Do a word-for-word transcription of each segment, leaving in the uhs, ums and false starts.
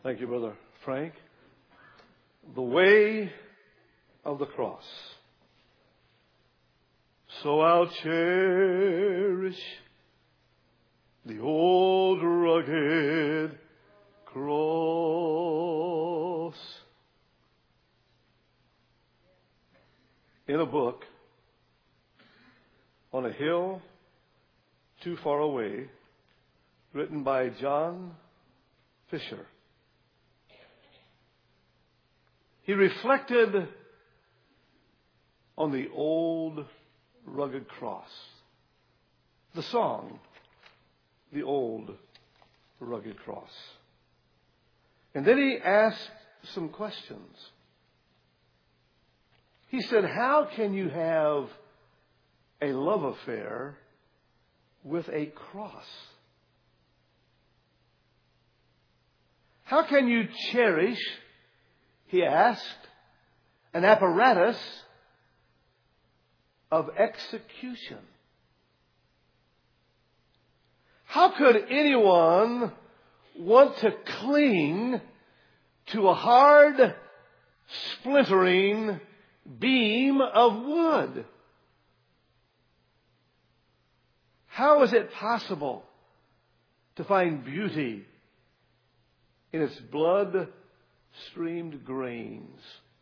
Thank you, Brother Frank. The way of the cross. So I'll cherish the old rugged cross. In a book on a hill too far away, written by John Fisher, he reflected on the old rugged cross. The song, The Old Rugged Cross. And then he asked some questions. He said, how can you have a love affair with a cross? How can you cherish, he asked, an apparatus of execution? How could anyone want to cling to a hard, splintering beam of wood? How is it possible to find beauty in its blood-streamed grains?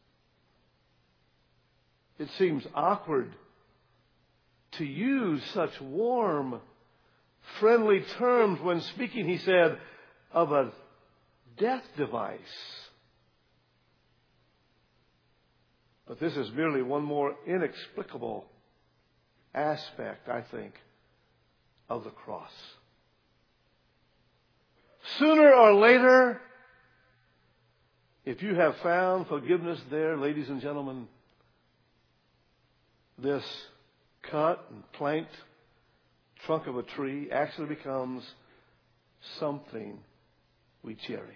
It seems awkward to use such warm, friendly terms when speaking, he said, of a death device. But this is merely one more inexplicable aspect, I think, of the cross. Sooner or later, if you have found forgiveness there, ladies and gentlemen, this cut and planked trunk of a tree actually becomes something we cherish.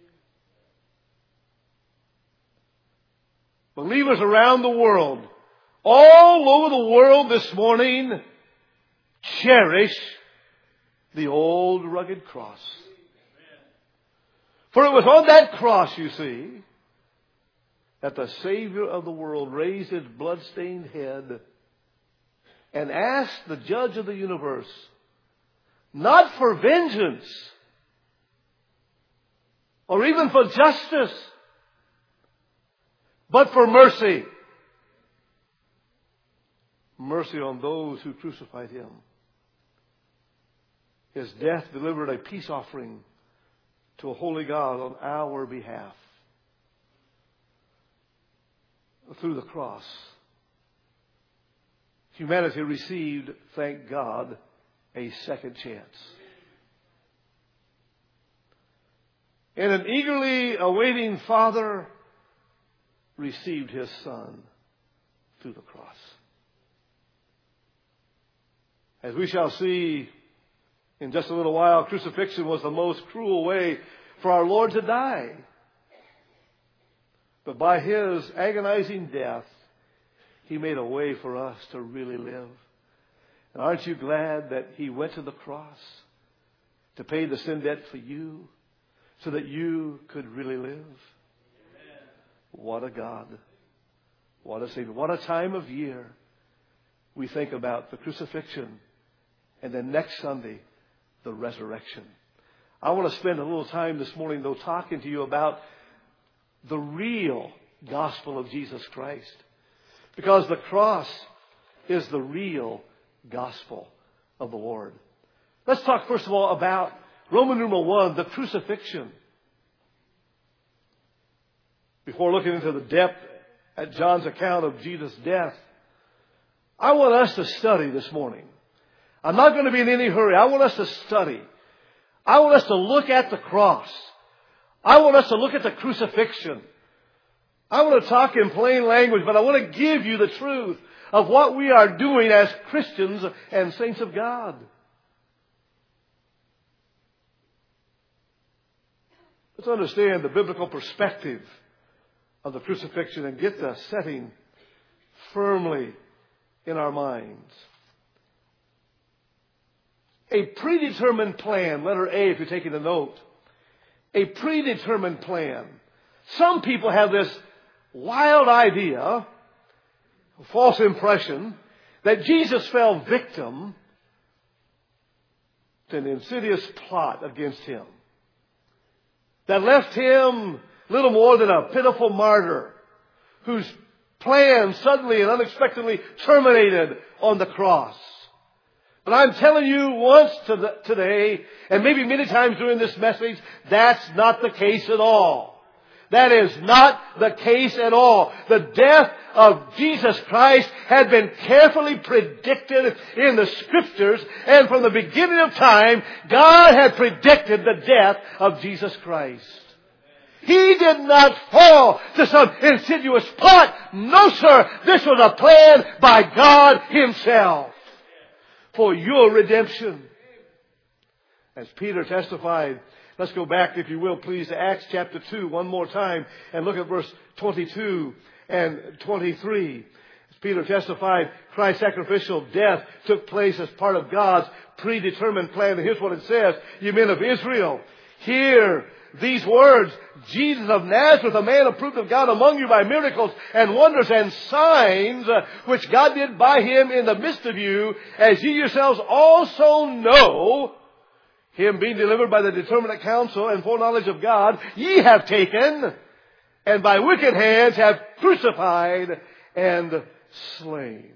Believers around the world, all over the world this morning, cherish the old rugged cross. For it was on that cross, you see, that the Savior of the world raised his blood-stained head and asked the Judge of the universe, not for vengeance or even for justice, but for mercy. Mercy on those who crucified him. His death delivered a peace offering to a holy God on our behalf. Through the cross, humanity received, thank God, a second chance. And an eagerly awaiting Father received his Son through the cross. As we shall see in just a little while, crucifixion was the most cruel way for our Lord to die. But by his agonizing death, he made a way for us to really live. And aren't you glad that he went to the cross to pay the sin debt for you so that you could really live? Amen. What a God. What a Savior. What a time of year we think about the crucifixion and then next Sunday, the resurrection. I want to spend a little time this morning, though, talking to you about the real gospel of Jesus Christ. Because the cross is the real gospel of the Lord. Let's talk first of all about Roman numeral one, the crucifixion. Before looking into the depth at John's account of Jesus' death, I want us to study this morning. I'm not going to be in any hurry. I want us to study. I want us to look at the cross. I want us to look at the crucifixion. I want to talk in plain language, but I want to give you the truth of what we are doing as Christians and saints of God. Let's understand the biblical perspective of the crucifixion and get the setting firmly in our minds. A predetermined plan, letter A if you're taking a note, a predetermined plan. Some people have this wild idea, a false impression, that Jesus fell victim to an insidious plot against him that left him little more than a pitiful martyr whose plan suddenly and unexpectedly terminated on the cross. But I'm telling you once to the, today, and maybe many times during this message, that's not the case at all. That is not the case at all. The death of Jesus Christ had been carefully predicted in the Scriptures, and from the beginning of time, God had predicted the death of Jesus Christ. He did not fall to some insidious plot. No, sir. This was a plan by God Himself for your redemption. As Peter testified, let's go back, if you will, please, to Acts chapter two one more time and look at verse twenty-two and twenty-three. As Peter testified, Christ's sacrificial death took place as part of God's predetermined plan. And here's what it says: "You men of Israel, hear these words. Jesus of Nazareth, a man approved of God among you by miracles and wonders and signs, uh, which God did by Him in the midst of you, as ye yourselves also know, Him being delivered by the determinate counsel and foreknowledge of God, ye have taken, and by wicked hands have crucified and slain."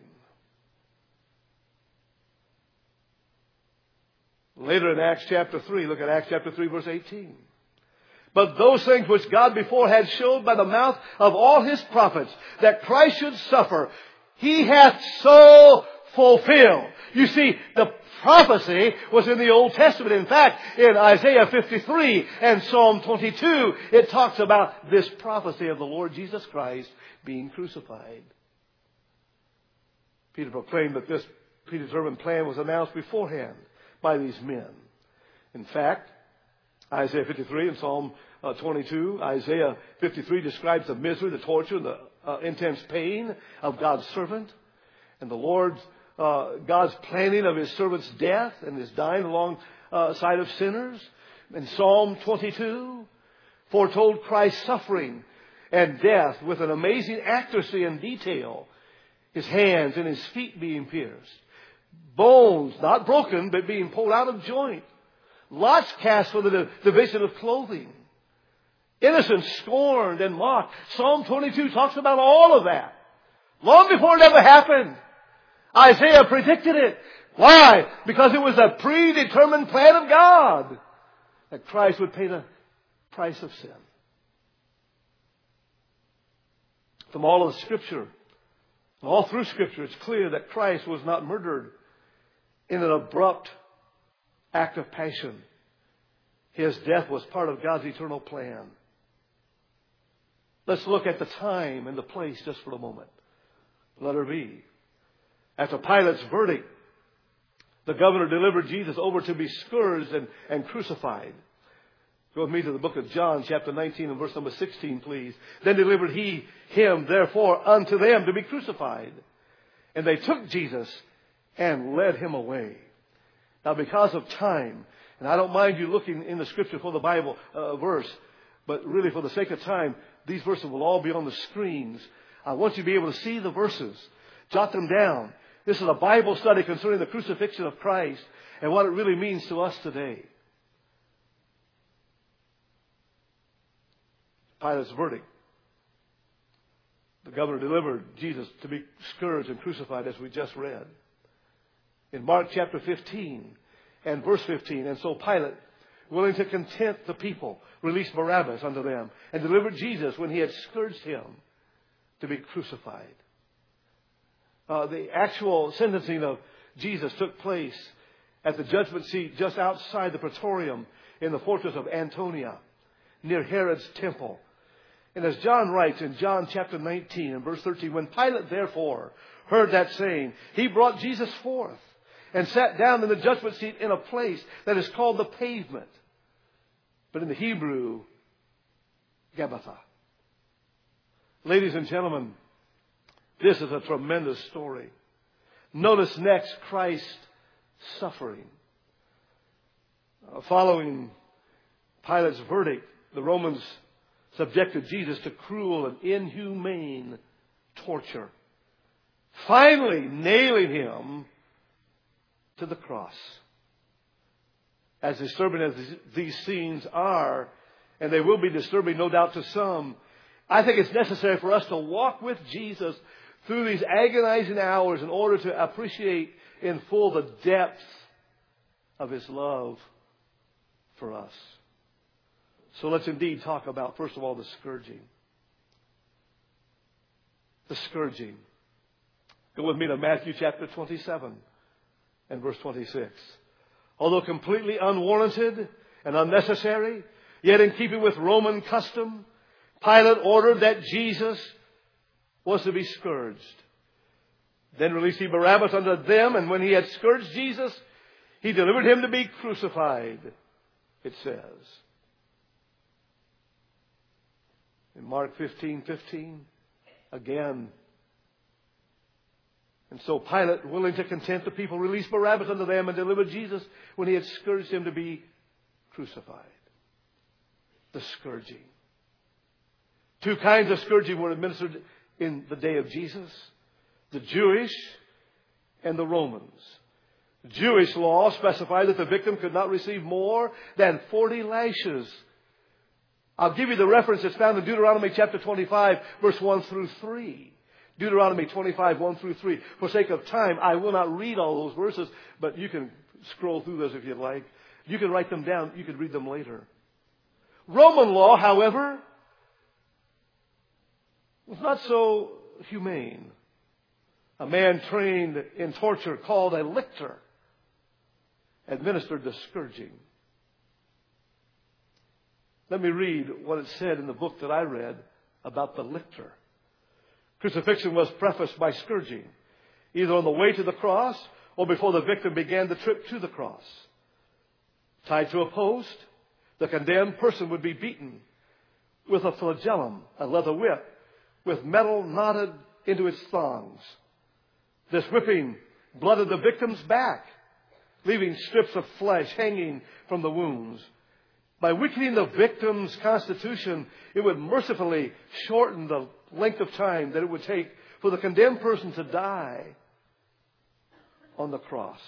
Later in Acts chapter three, look at Acts chapter three, verse eighteen. "But those things which God before had showed by the mouth of all His prophets, that Christ should suffer, He hath so fulfilled." You see, the prophecy was in the Old Testament. In fact, in Isaiah fifty-three and Psalm twenty-two, it talks about this prophecy of the Lord Jesus Christ being crucified. Peter proclaimed that this predetermined plan was announced beforehand by these men. In fact, Isaiah fifty-three and Psalm uh, twenty-two, Isaiah fifty-three describes the misery, the torture, the uh, intense pain of God's servant, and the Lord's uh, God's planning of His servant's death and His dying alongside of sinners. And Psalm twenty-two foretold Christ's suffering and death with an amazing accuracy and detail. His hands and His feet being pierced, bones not broken but being pulled out of joint, lots cast for the division of clothing, innocents scorned and mocked. Psalm twenty-two talks about all of that. Long before it ever happened, Isaiah predicted it. Why? Because it was a predetermined plan of God that Christ would pay the price of sin. From all of the Scripture, all through Scripture, it's clear that Christ was not murdered in an abrupt act of passion. His death was part of God's eternal plan. Let's look at the time and the place just for a moment. Letter B. After Pilate's verdict, the governor delivered Jesus over to be scourged and, and crucified. Go with me to the book of John, chapter nineteen and verse number sixteen, please. "Then delivered he him, therefore, unto them to be crucified. And they took Jesus and led Him away." Now, because of time, and I don't mind you looking in the Scripture for the Bible uh, verse, but really for the sake of time, these verses will all be on the screens. I want you to be able to see the verses. Jot them down. This is a Bible study concerning the crucifixion of Christ and what it really means to us today. Pilate's verdict. The governor delivered Jesus to be scourged and crucified, as we just read. In Mark chapter fifteen and verse fifteen, "And so Pilate, willing to content the people, released Barabbas unto them, and delivered Jesus, when he had scourged Him, to be crucified." Uh, the actual sentencing of Jesus took place at the judgment seat just outside the Praetorium in the fortress of Antonia, near Herod's temple. And as John writes in John chapter nineteen and verse thirteen, "When Pilate therefore heard that saying, he brought Jesus forth and sat down in the judgment seat in a place that is called the Pavement, but in the Hebrew, Gabbatha." Ladies and gentlemen, this is a tremendous story. Notice next Christ's suffering. Uh, following Pilate's verdict, the Romans subjected Jesus to cruel and inhumane torture, finally nailing him to the cross. As disturbing as these scenes are, and they will be disturbing no doubt to some, I think it's necessary for us to walk with Jesus through these agonizing hours in order to appreciate in full the depth of His love for us. So let's indeed talk about, first of all, the scourging. The scourging. Go with me to Matthew chapter twenty-seven and verse twenty-six. Although completely unwarranted and unnecessary, yet in keeping with Roman custom, Pilate ordered that Jesus was to be scourged. Then released he Barabbas unto them, and when he had scourged Jesus, he delivered him to be crucified, it says. In Mark fifteen fifteen, again. And so Pilate, willing to content the people, released Barabbas unto them and delivered Jesus when he had scourged him to be crucified. The scourging. Two kinds of scourging were administered in the day of Jesus. The Jewish and the Romans. The Jewish law specified that the victim could not receive more than forty lashes. I'll give you the reference that's found in Deuteronomy chapter twenty-five, verse one through three. Deuteronomy twenty-five, one through three. For sake of time, I will not read all those verses, but you can scroll through those if you'd like. You can write them down. You can read them later. Roman law, however, was not so humane. A man trained in torture called a lictor administered the scourging. Let me read what it said in the book that I read about the lictor. Crucifixion was prefaced by scourging, either on the way to the cross or before the victim began the trip to the cross. Tied to a post, the condemned person would be beaten with a flagellum, a leather whip, with metal knotted into its thongs. This whipping blooded the victim's back, leaving strips of flesh hanging from the wounds. By weakening the victim's constitution, it would mercifully shorten the length of time that it would take for the condemned person to die on the cross.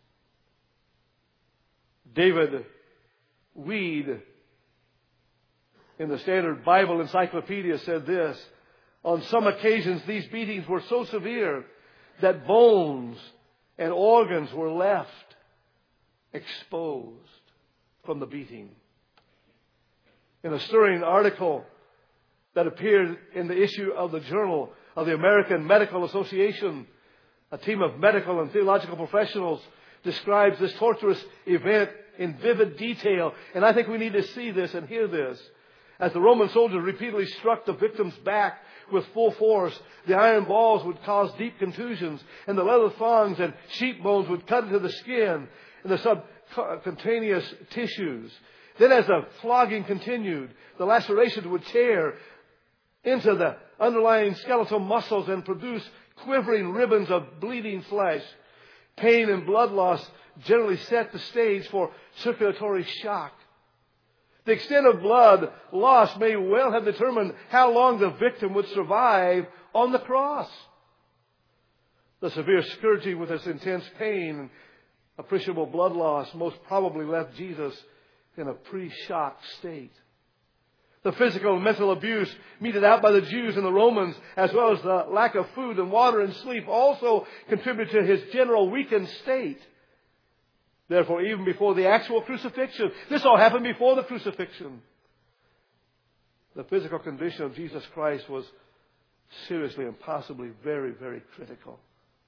David Weed, in the Standard Bible Encyclopedia, said this: on some occasions, these beatings were so severe that bones and organs were left exposed from the beating. In a stirring article that appeared in the issue of the Journal of the American Medical Association, a team of medical and theological professionals describes this torturous event in vivid detail. And I think we need to see this and hear this. As the Roman soldiers repeatedly struck the victim's back with full force, the iron balls would cause deep contusions, and the leather thongs and sheep bones would cut into the skin and the subcutaneous tissues. Then as the flogging continued, the lacerations would tear into the underlying skeletal muscles and produce quivering ribbons of bleeding flesh. Pain and blood loss generally set the stage for circulatory shock. The extent of blood loss may well have determined how long the victim would survive on the cross. The severe scourging with its intense pain and appreciable blood loss most probably left Jesus in a pre-shock state. The physical and mental abuse meted out by the Jews and the Romans, as well as the lack of food and water and sleep, also contributed to his general weakened state. Therefore, even before the actual crucifixion, this all happened before the crucifixion, the physical condition of Jesus Christ was seriously and possibly very, very critical.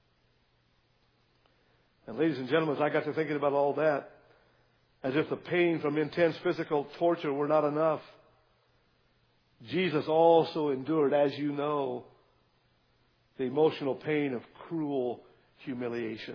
And ladies and gentlemen, as I got to thinking about all that, as if the pain from intense physical torture were not enough, Jesus also endured, as you know, the emotional pain of cruel humiliation.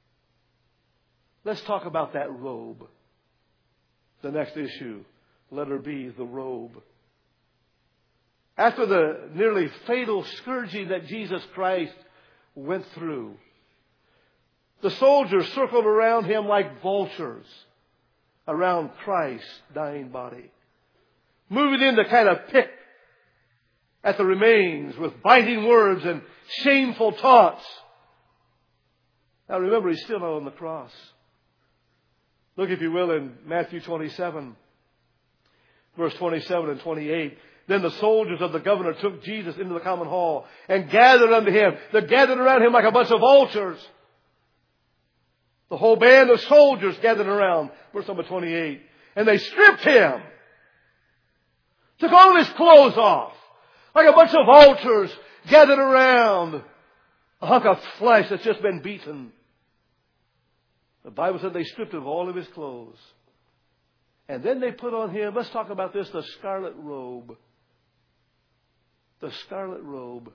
Let's talk about that robe. The next issue, letter B, the robe. After the nearly fatal scourging that Jesus Christ went through, the soldiers circled around him like vultures around Christ's dying body. moving in to kind of pick at the remains with biting words and shameful taunts. Now remember, he's still not on the cross. Look, if you will, in Matthew twenty-seven, verse twenty-seven and twenty-eight. Then the soldiers of the governor took Jesus into the common hall and gathered unto him. They gathered around him like a bunch of vultures. The whole band of soldiers gathered around. Verse number twenty-eight. And they stripped him. Took all his clothes off. Like a bunch of vultures gathered around a hunk of flesh that's just been beaten. The Bible said they stripped him of all of his clothes. And then they put on him, let's talk about this, the scarlet robe. The scarlet robe.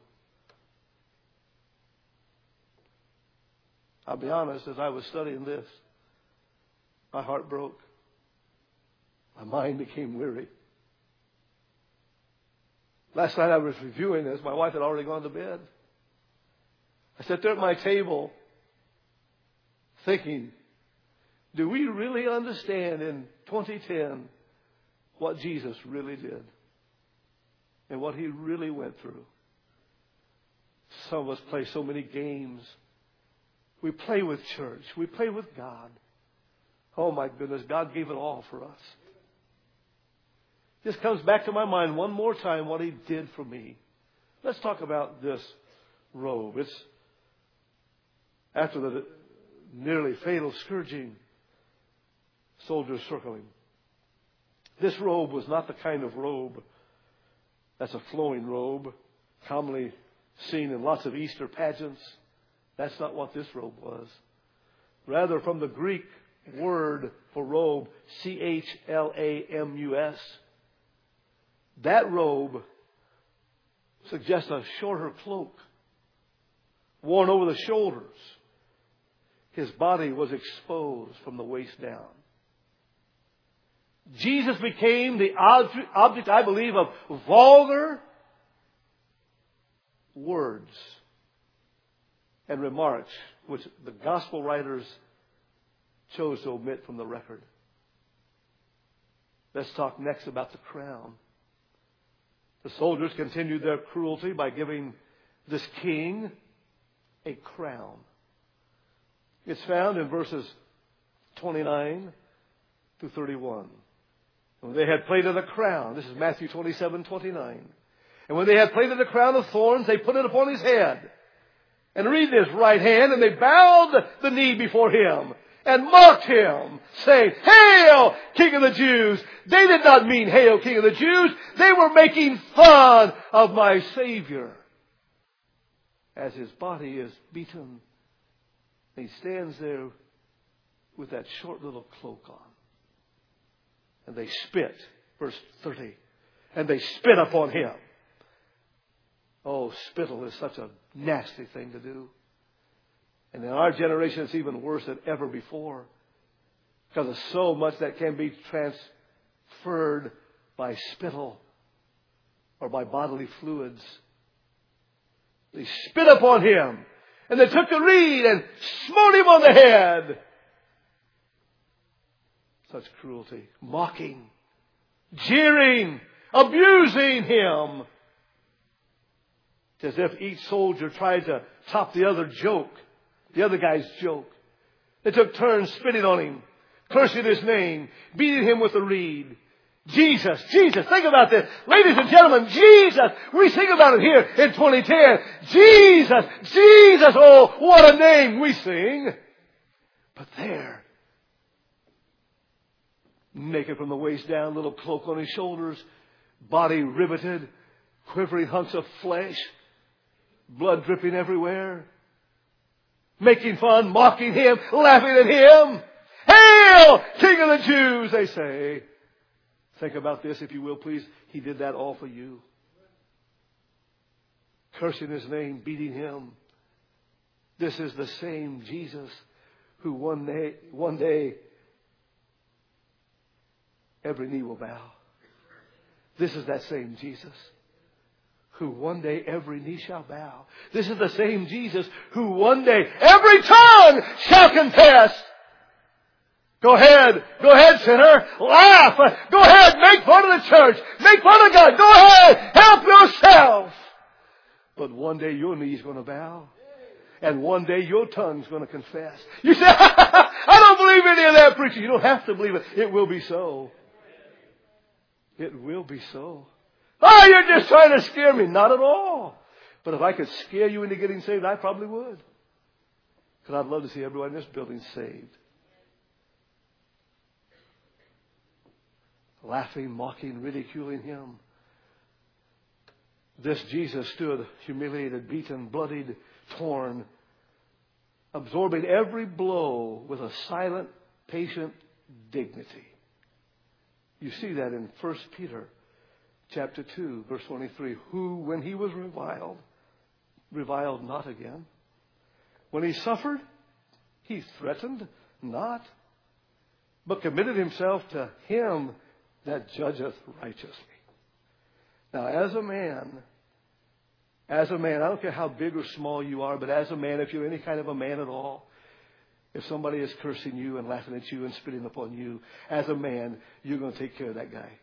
I'll be honest, as I was studying this, my heart broke. My mind became weary. Last night I was reviewing this. My wife had already gone to bed. I sat there at my table thinking, do we really understand in twenty ten what Jesus really did and what he really went through? Some of us play so many games. We play with church. We play with God. Oh my goodness, God gave it all for us. This comes back to my mind one more time what he did for me. Let's talk about this robe. It's after the nearly fatal scourging, soldiers circling. This robe was not the kind of robe that's a flowing robe, commonly seen in lots of Easter pageants. That's not what this robe was. Rather, from the Greek word for robe, C H L A M U S, that robe suggests a shorter cloak worn over the shoulders. His body was exposed from the waist down. Jesus became the object, I believe, of vulgar words and remarks which the gospel writers chose to omit from the record. Let's talk next about the crown. The soldiers continued their cruelty by giving this king a crown. It's found in verses twenty-nine to thirty-one. When they had plaited a crown, this is Matthew twenty-seven, twenty-nine. And when they had plaited a crown of thorns, they put it upon his head and wreathed his right hand, and they bowed the knee before him and mocked him, saying, "Hail, King of the Jews!" They did not mean, "Hail, King of the Jews." They were making fun of my Savior. As his body is beaten, he stands there with that short little cloak on. And they spit, verse thirty, and they spit upon him. Oh, spittle is such a nasty thing to do. And in our generation, it's even worse than ever before, because of so much that can be transferred by spittle or by bodily fluids. They spit upon him, and they took the reed and smote him on the head. Such cruelty. Mocking, jeering, abusing him. It's as if each soldier tried to top the other joke, the other guy's joke. They took turns spitting on him, cursing his name, beating him with a reed. Jesus, Jesus, think about this. Ladies and gentlemen, Jesus. We sing about it here in twenty ten. Jesus, Jesus, oh, what a name we sing. But there, naked from the waist down, little cloak on his shoulders, body riveted, quivering hunks of flesh, blood dripping everywhere, making fun, mocking him, laughing at him. "Hail, King of the Jews," they say. Think about this, if you will, please. He did that all for you. Cursing his name, beating him. This is the same Jesus who one day, one day, every knee will bow. This is that same Jesus who one day every knee shall bow. This is the same Jesus who one day every tongue shall confess Go ahead. Go ahead, sinner. Laugh. Go ahead. Make fun of the church. Make fun of God. Go ahead. Help yourself. But one day your knee's going to bow. And one day your tongue's going to confess. You say, I don't believe any of that, preacher. You don't have to believe it. It will be so. It will be so. Oh, you're just trying to scare me. Not at all. But if I could scare you into getting saved, I probably would. Because I'd love to see everyone in this building saved. Laughing, mocking, ridiculing him. This Jesus stood humiliated, beaten, bloodied, torn, absorbing every blow with a silent, patient dignity. You see that in First Peter chapter two, verse twenty-three. Who, when he was reviled, reviled not again. When he suffered, he threatened not, but committed himself to him that judgeth righteously. Now, as a man, as a man, I don't care how big or small you are, but as a man, if you're any kind of a man at all, if somebody is cursing you and laughing at you and spitting upon you, as a man, you're going to take care of that guy.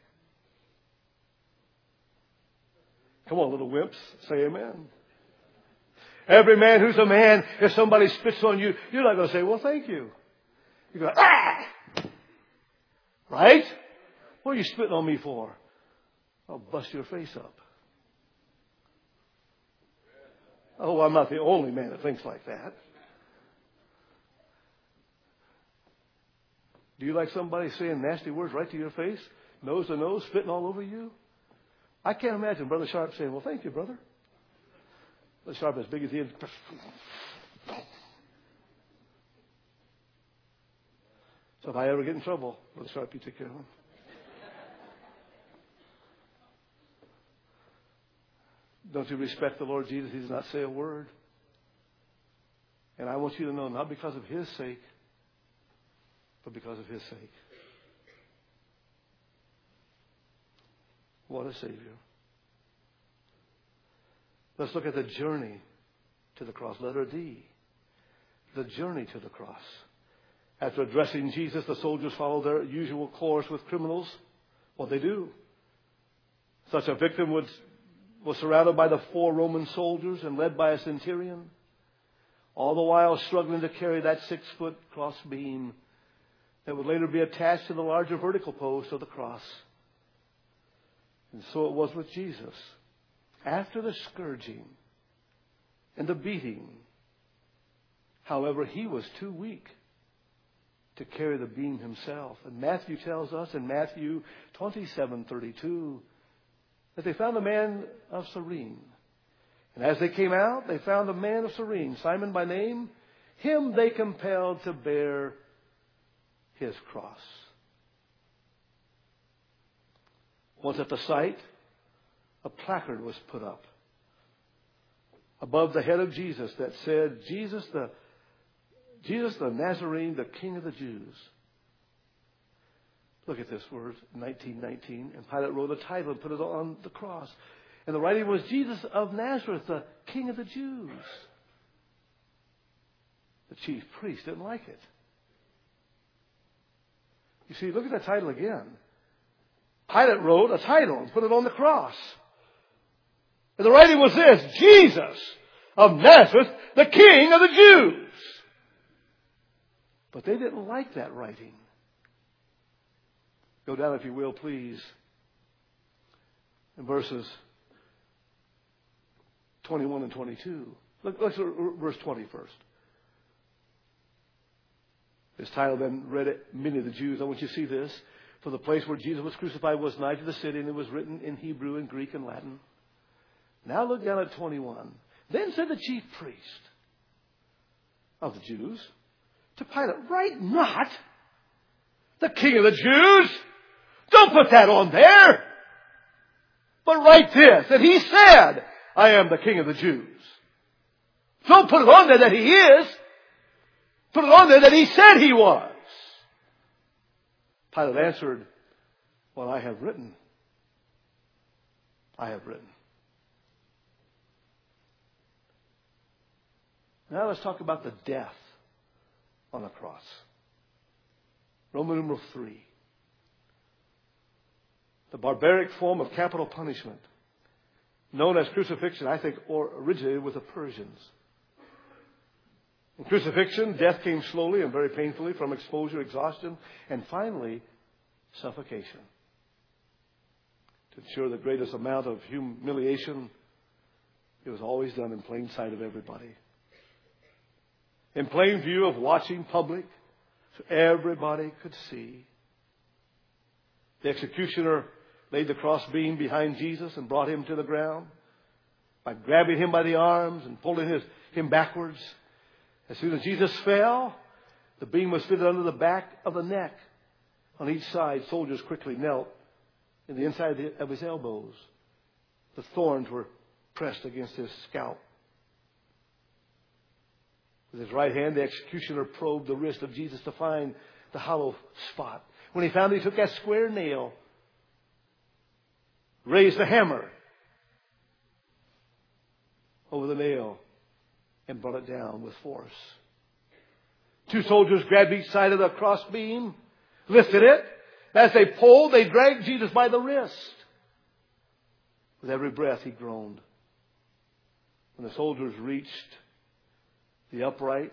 Come on, little wimps, say amen. Every man who's a man, if somebody spits on you, you're not going to say, well, thank you. You're going, ah! Right? What are you spitting on me for? I'll bust your face up. Oh, I'm not the only man that thinks like that. Do you like somebody saying nasty words right to your face? Nose to nose, spitting all over you? I can't imagine Brother Sharp saying, well, thank you, brother. Brother Sharp as big as he is. So if I ever get in trouble, Brother Sharp, you take care of him. Don't you respect the Lord Jesus? He does not say a word. And I want you to know, not because of his sake, but because of his sake. What a Savior. Let's look at the journey to the cross. Letter D. The journey to the cross. After addressing Jesus, the soldiers follow their usual course with criminals. What they do. Such a victim would was surrounded by the four Roman soldiers and led by a centurion, all the while struggling to carry that six-foot cross beam that would later be attached to the larger vertical post of the cross. And so it was with Jesus. After the scourging and the beating, however, he was too weak to carry the beam himself. And Matthew tells us in Matthew twenty-seven thirty-two that they found a man of Cyrene. And as they came out, they found a man of Cyrene, Simon by name. Him they compelled to bear his cross. Once at the site, a placard was put up above the head of Jesus that said, Jesus the, Jesus the Nazarene, the King of the Jews. Look at this word, nineteen nineteen. And Pilate wrote a title and put it on the cross. And the writing was, Jesus of Nazareth, the King of the Jews. The chief priest didn't like it. You see, look at that title again. Pilate wrote a title and put it on the cross. And the writing was this, Jesus of Nazareth, the King of the Jews. But they didn't like that writing. Go down, if you will, please, in verses twenty-one and twenty-two. Look, let's look at verse twenty first. This title then read at many of the Jews. I want you to see this. For the place where Jesus was crucified was nigh to the city, and it was written in Hebrew and Greek and Latin. Now look down at twenty-one. Then said the chief priest of the Jews to Pilate, write not the King of the Jews. Don't put that on there. But write this, that he said, I am the King of the Jews. Don't put it on there that he is. Put it on there that he said he was. Pilate answered, what I have written, I have written. Now let's talk about the death on the cross. Roman numeral three. The barbaric form of capital punishment, known as crucifixion, I think or originated with the Persians. In crucifixion, death came slowly and very painfully from exposure, exhaustion, and finally, suffocation. To ensure the greatest amount of humiliation, it was always done in plain sight of everybody. In plain view of watching public, so everybody could see. The executioner laid the crossbeam behind Jesus and brought him to the ground by grabbing him by the arms and pulling his, him backwards. As soon as Jesus fell, the beam was fitted under the back of the neck. On each side, soldiers quickly knelt in the inside of, the, of his elbows. The thorns were pressed against his scalp. With his right hand, the executioner probed the wrist of Jesus to find the hollow spot. When he found it, he took that square nail, raised the hammer over the nail, and brought it down with force. Two soldiers grabbed each side of the crossbeam, lifted it. As they pulled, they dragged Jesus by the wrist. With every breath, he groaned. When the soldiers reached the upright,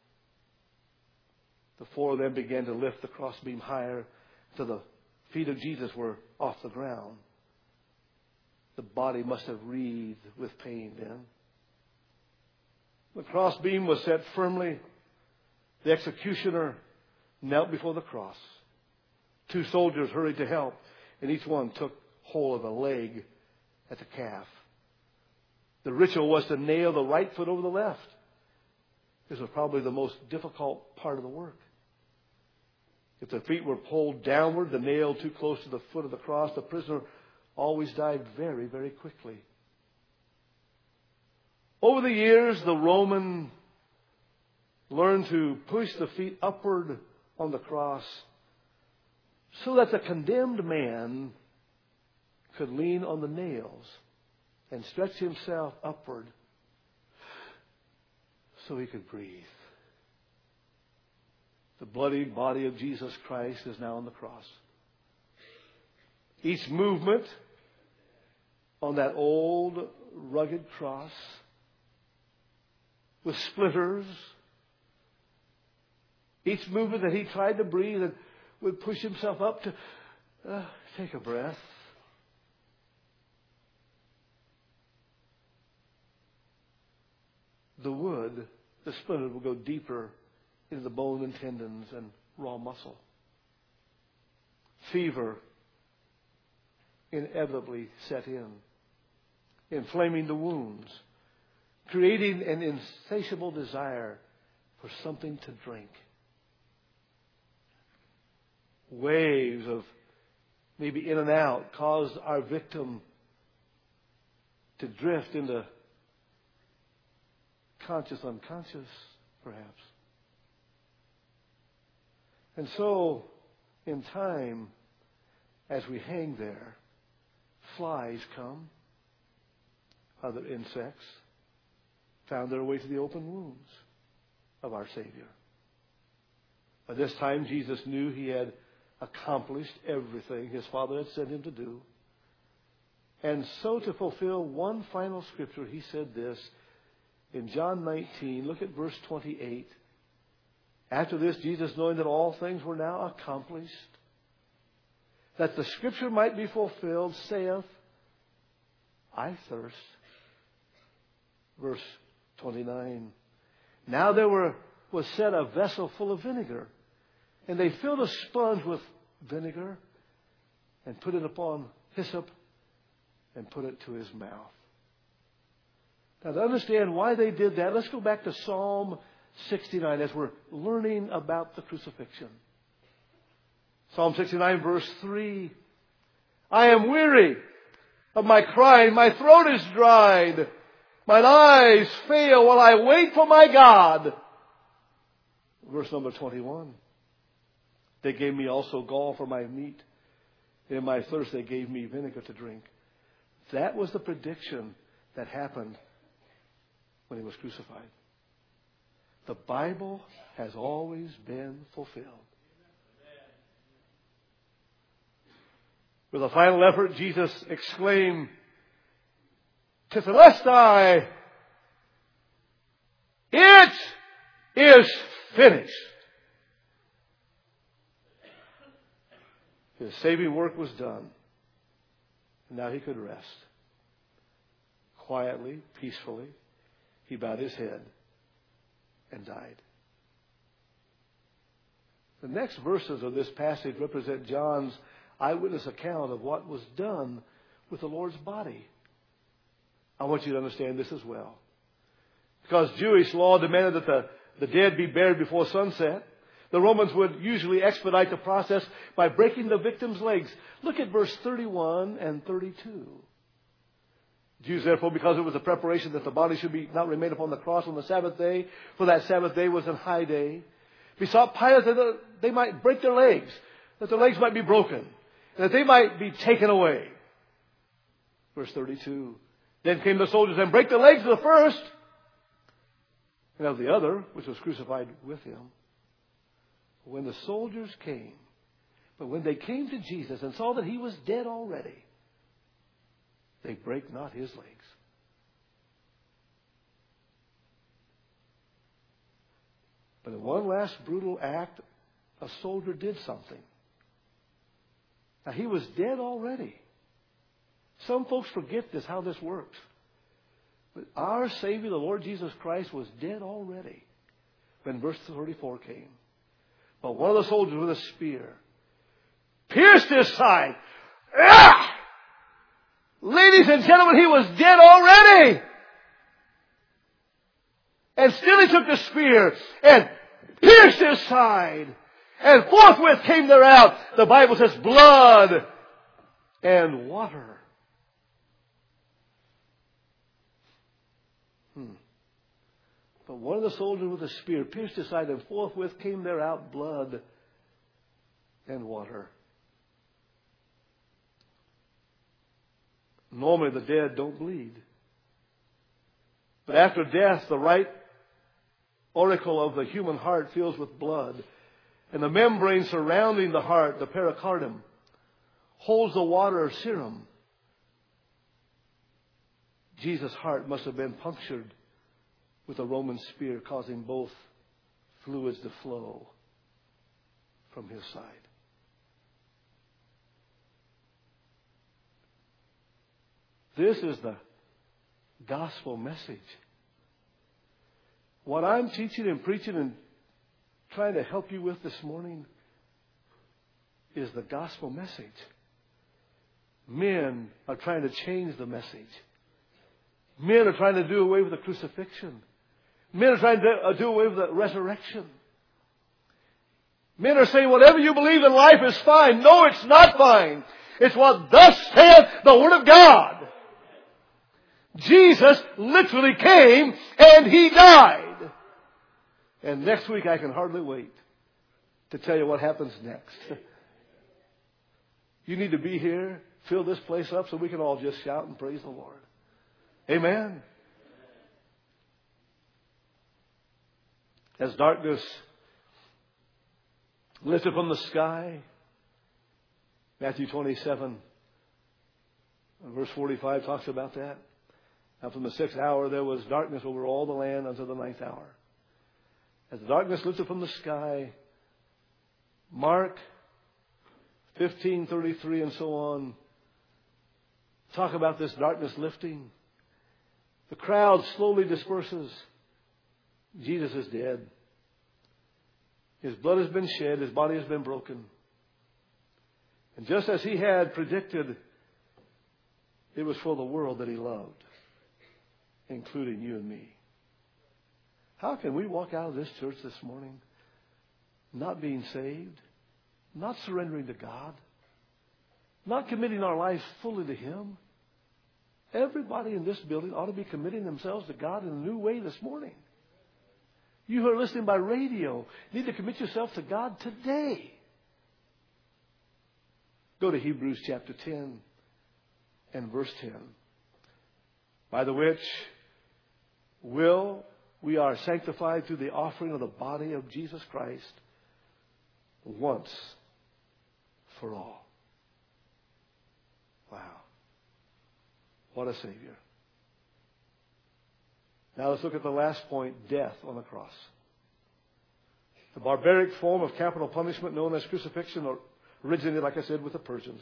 the four of them began to lift the crossbeam higher till the feet of Jesus were off the ground. The body must have writhed with pain then. The crossbeam was set firmly. The executioner knelt before the cross. Two soldiers hurried to help, and each one took hold of a leg at the calf. The ritual was to nail the right foot over the left. This was probably the most difficult part of the work. If the feet were pulled downward, the nail too close to the foot of the cross, the prisoner always died very, very quickly. Over the years, the Roman learned to push the feet upward on the cross so that the condemned man could lean on the nails and stretch himself upward so he could breathe. The bloody body of Jesus Christ is now on the cross. Each movement on that old rugged cross with splinters, each movement that he tried to breathe and would push himself up to uh, take a breath. The wood, the splinter will go deeper into the bone and tendons and raw muscle. Fever inevitably set in, inflaming the wounds, creating an insatiable desire for something to drink. Waves of maybe in and out caused our victim to drift into conscious unconscious, perhaps. And so, in time, as we hang there, flies come, other insects, found their way to the open wounds of our Savior. By this time, Jesus knew he had accomplished everything his Father had sent him to do. And so to fulfill one final scripture, he said this in John nineteen, look at verse twenty-eight. After this, Jesus, knowing that all things were now accomplished, that the scripture might be fulfilled, saith, I thirst. Verse twenty-nine. Now there were, was set a vessel full of vinegar, and they filled a sponge with vinegar and put it upon hyssop and put it to his mouth. Now, to understand why they did that, let's go back to Psalm sixty-nine as we're learning about the crucifixion. Psalm sixty-nine, verse three. I am weary of my crying. My throat is dried. Mine eyes fail while I wait for my God. Verse number twenty-one. They gave me also gall for my meat. In my thirst they gave me vinegar to drink. That was the prediction that happened when he was crucified. The Bible has always been fulfilled. With a final effort, Jesus exclaimed, Tetelestai, it is finished. His saving work was done. Now he could rest. Quietly, peacefully, he bowed his head and died. The next verses of this passage represent John's eyewitness account of what was done with the Lord's body. I want you to understand this as well. Because Jewish law demanded that the, the dead be buried before sunset, the Romans would usually expedite the process by breaking the victim's legs. Look at verse thirty-one and thirty-two. Jews, therefore, because it was a preparation that the body should be not remain upon the cross on the Sabbath day, for that Sabbath day was a high day, besought Pilate that they might break their legs, that their legs might be broken, and that they might be taken away. Verse thirty-two. Then came the soldiers and brake the legs of the first and of the other, which was crucified with him. When the soldiers came, but when they came to Jesus and saw that he was dead already, they brake not his legs. But in one last brutal act, a soldier did something. Now, he was dead already. Some folks forget this, how this works. But our Savior, the Lord Jesus Christ, was dead already when verse thirty-four came. But one of the soldiers with a spear pierced his side. Ah! Ladies and gentlemen, he was dead already. And still he took the spear and pierced his side. And forthwith came there out, the Bible says, blood and water. Hmm. But one of the soldiers with a spear pierced his side, and forthwith came there out blood and water. Normally the dead don't bleed. But after death, the right auricle of the human heart fills with blood. And the membrane surrounding the heart, the pericardium, holds the water or serum. Jesus' heart must have been punctured with a Roman spear, causing both fluids to flow from his side. This is the gospel message. What I'm teaching and preaching and trying to help you with this morning is the gospel message. Men are trying to change the message. Men are trying to do away with the crucifixion. Men are trying to do away with the resurrection. Men are saying whatever you believe in life is fine. No, it's not fine. It's what thus saith the Word of God. Jesus literally came and He died. And next week I can hardly wait to tell you what happens next. You need to be here, fill this place up so we can all just shout and praise the Lord. Amen. As darkness lifted from the sky, Matthew twenty-seven, verse forty-five talks about that. And from the sixth hour there was darkness over all the land until the ninth hour. As the darkness lifted from the sky, Mark fifteen thirty-three and so on talk about this darkness lifting. The crowd slowly disperses. Jesus is dead. His blood has been shed. His body has been broken. And just as He had predicted, it was for the world that He loved, including you and me. How can we walk out of this church this morning not being saved, not surrendering to God, not committing our lives fully to Him? Everybody in this building ought to be committing themselves to God in a new way this morning. You who are listening by radio need to commit yourself to God today. Go to Hebrews chapter ten and verse ten. By the which will we are sanctified through the offering of the body of Jesus Christ once for all. What a Savior. Now let's look at the last point, death on the cross. The barbaric form of capital punishment known as crucifixion originated, like I said, with the Persians.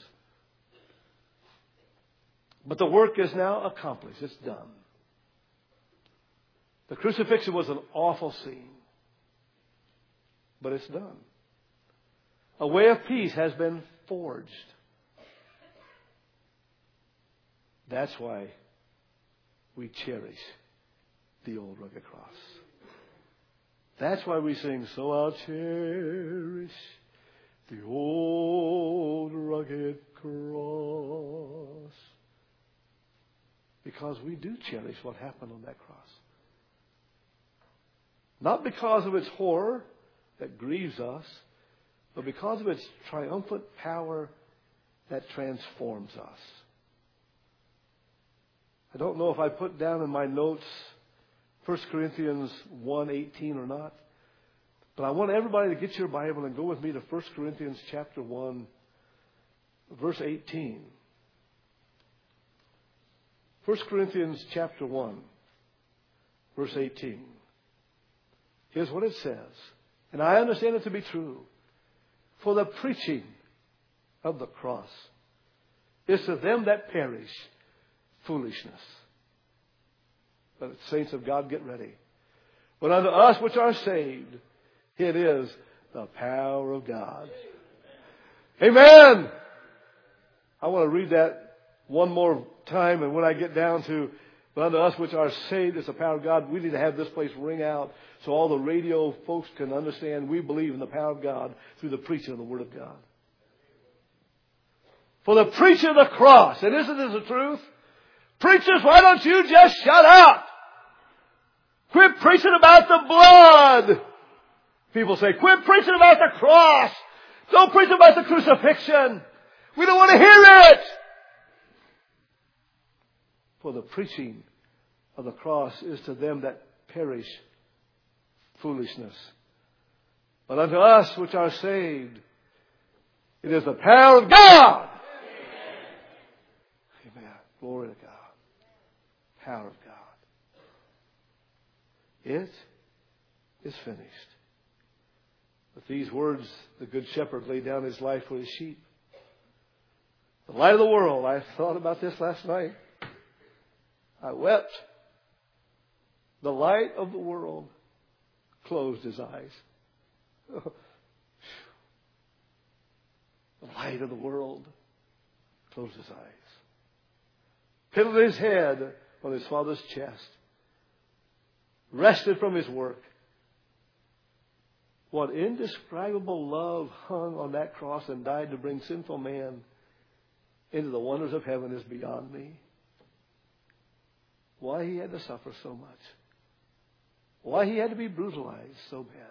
But the work is now accomplished. It's done. The crucifixion was an awful scene. But it's done. A way of peace has been forged. That's why we cherish the old rugged cross. That's why we sing, so I'll cherish the old rugged cross. Because we do cherish what happened on that cross. Not because of its horror that grieves us, but because of its triumphant power that transforms us. I don't know if I put down in my notes First Corinthians one eighteen or not, but I want everybody to get your Bible and go with me to First Corinthians chapter one, verse eighteen. First Corinthians chapter one, verse eighteen. Here's what it says. And I understand it to be true. For the preaching of the cross is to them that perish foolishness. But saints of God, get ready. But unto us which are saved, it is the power of God. Amen. I want to read that one more time. And when I get down to, but unto us which are saved, it's the power of God, we need to have this place ring out so all the radio folks can understand we believe in the power of God through the preaching of the Word of God. For the preaching of the cross, and isn't this the truth? Preachers, why don't you just shut up? Quit preaching about the blood. People say, quit preaching about the cross. Don't preach about the crucifixion. We don't want to hear it. For the preaching of the cross is to them that perish foolishness. But unto us which are saved, it is the power of God. Amen. Amen. Glory to God. Power of God. It is finished. With these words, the Good Shepherd laid down his life for his sheep. The light of the world. I thought about this last night. I wept. The light of the world closed his eyes. The light of the world closed his eyes. Pillowed his head on his Father's chest. Rested from his work. What indescribable love hung on that cross and died to bring sinful man into the wonders of heaven is beyond me. Why he had to suffer so much. Why he had to be brutalized so bad.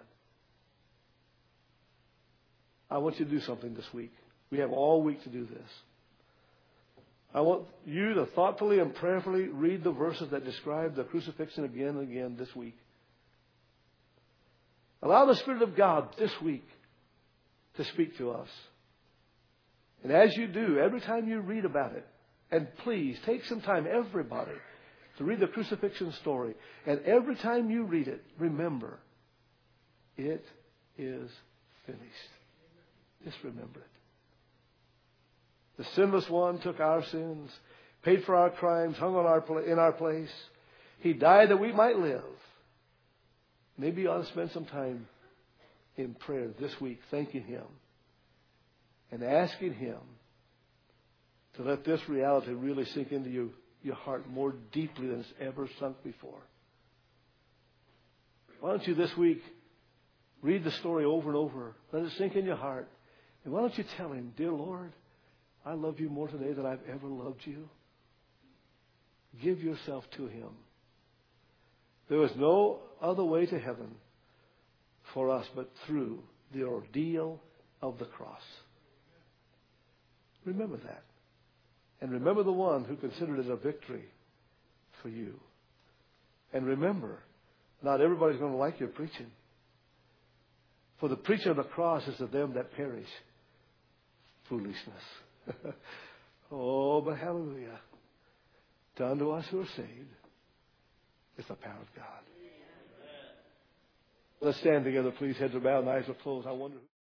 I want you to do something this week. We have all week to do this. I want you to thoughtfully and prayerfully read the verses that describe the crucifixion again and again this week. Allow the Spirit of God this week to speak to us. And as you do, every time you read about it, and please take some time, everybody, to read the crucifixion story. And every time you read it, remember, it is finished. Just remember it. The sinless one took our sins, paid for our crimes, hung on our in our place. He died that we might live. Maybe you ought to spend some time in prayer this week, thanking Him and asking Him to let this reality really sink into you, your heart more deeply than it's ever sunk before. Why don't you this week read the story over and over, let it sink in your heart, and why don't you tell Him, dear Lord, I love you more today than I've ever loved you. Give yourself to Him. There is no other way to heaven for us but through the ordeal of the cross. Remember that. And remember the one who considered it a victory for you. And remember, not everybody's going to like your preaching. For the preaching of the cross is to them that perish foolishness. Oh, but hallelujah. to unto us who are saved is the power of God. Let's stand together, please. Heads are bowed and eyes are closed. I wonder.